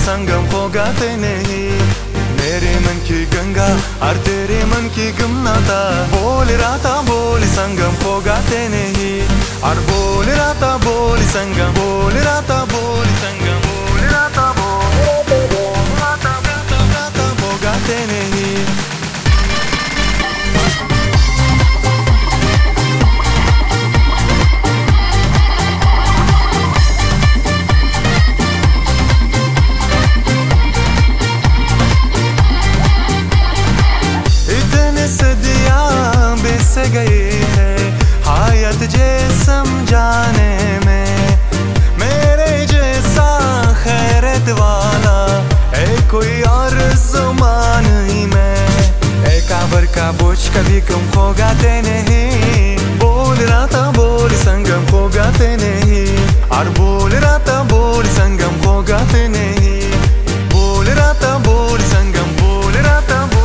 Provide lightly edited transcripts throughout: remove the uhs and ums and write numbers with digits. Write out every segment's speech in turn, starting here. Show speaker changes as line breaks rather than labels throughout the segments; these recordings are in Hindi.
संगम खो गाते नहीं। मेरे मन की गंगा और तेरे मन की गमनाता, बोल रहा था बोल संगम खो गाते नहीं। और बोल रहा था बोल संगम, बोल रहा था बोल संगम, बोल रहा था बोल खो गाते नहीं। गए हैं हायत जे समझाने में, मेरे जैसा खैरत वाला है कोई और ज़ुबान ही में। एक आबर का बोझ कभी कम खो गाते नहीं। बोल रहा था बोल संगम खो गाते नहीं। और बोल रहा था बोल संगम खो गाते नहीं। बोल रहा था बोल संगम, बोल रहा था बोल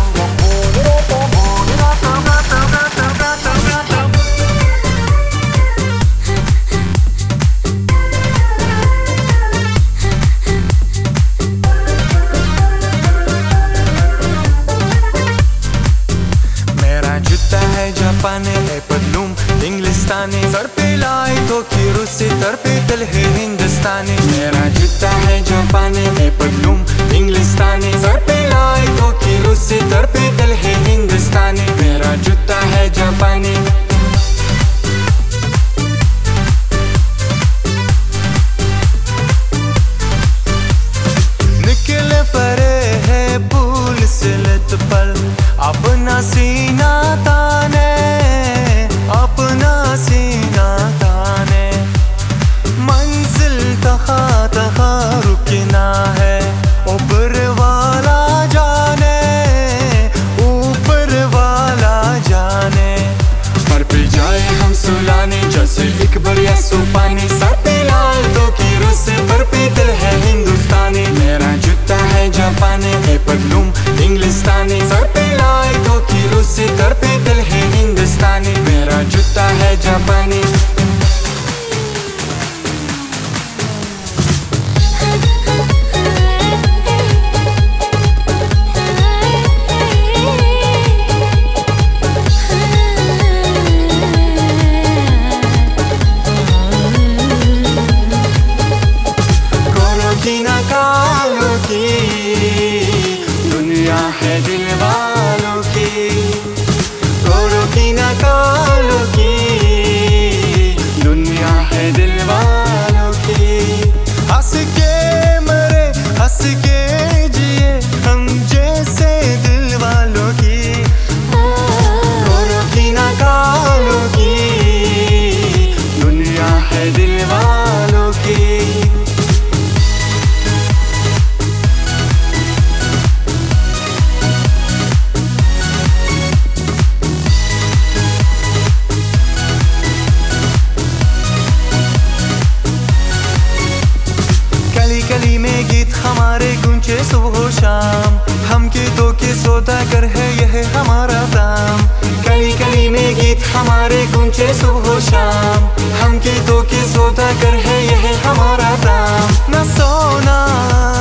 जापानी है पतलूम इंग्लिस्तानी, सर पे लाए तो की रूसी, सर पे दिल है हिंदुस्तानी। मेरा जूता है जापानी है पतलूम इंग्लिस्तानी, सर पे लाए तो की रूसी, सर पे दिल है हिंदुस्तानी। मेरा जूता है जापानी। निकले परे है भूल से लत पल, अपना सीना ताने, अपना सीना ताने। मंजिल तखा तखा रुकना है, ऊपर वाला जाने, ऊपर वाला जाने। पर पे जाए हम सुलाने जैसे एक बढ़िया सुपानी, सर पे लाल तो की रुसे, पर पे दिल है हिंदुस्तानी। मेरा जूता है जापानी है पतलूम इंग्लिस्तानी, सर पे लाए तो की रुसे, सर पे दिल है हिंदुस्तानी। मेरा जूता है जापानी। कालों की दुनिया है दिल वालों की, गोरों की ना कालों की दुनिया है दिल वालों की। हंस के मरे हंस के जिए हम जैसे दिल वालों की, गोरों की ना कालों की दुनिया है दिल वालों की। गली में गीत हमारे गूंजे सुबह शाम, हम के दो के सौदा कर है यह हमारा दाम। गली गली में गीत हमारे गूंजे सुबह शाम, हम के दो के सौदा कर है यह हमारा दाम। न सोना